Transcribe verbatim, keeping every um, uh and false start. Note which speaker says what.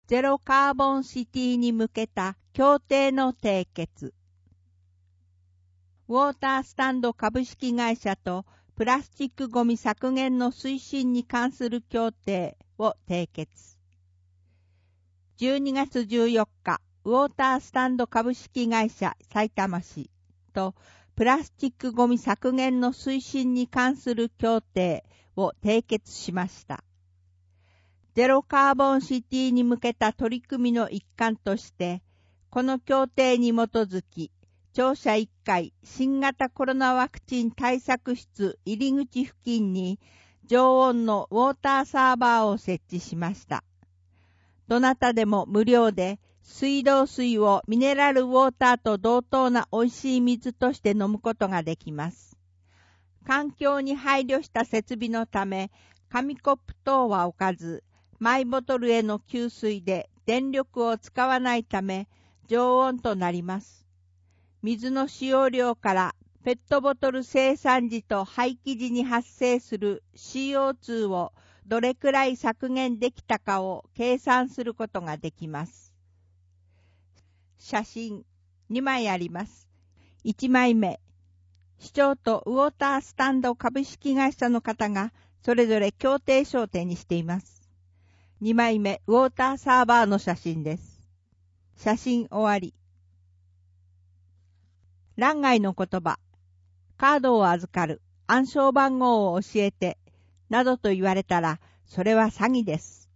Speaker 1: ゼロカーボンシティに向けた協定の締結。ウォータースタンド株式会社とプラスチックごみ削減の推進に関する協定を締結。じゅうにがつじゅうよっか、ウォータースタンド株式会社さいたま市とプラスチックごみ削減の推進に関する協定を締結しました。ゼロカーボンシティに向けた取り組みの一環として、この協定に基づき、庁舎いっかい新型コロナワクチン対策室入り口付近に常温のウォーターサーバーを設置しました。どなたでも無料で水道水をミネラルウォーターと同等な美味しい水として飲むことができます。環境に配慮した設備のため、紙コップ等は置かず、マイボトルへの給水で電力を使わないため常温となります。水の使用量からペットボトル生産時と廃棄時に発生する シーオーツー をどれくらい削減できたかを計算することができます。写真にまいあります。いちまいめ、市長とウォータースタンド株式会社の方がそれぞれ協定書を手にしています。にまいめ、ウォーターサーバーの写真です。写真終わり。欄外の言葉、カードを預かる、暗証番号を教えて、などと言われたら、それは詐欺です。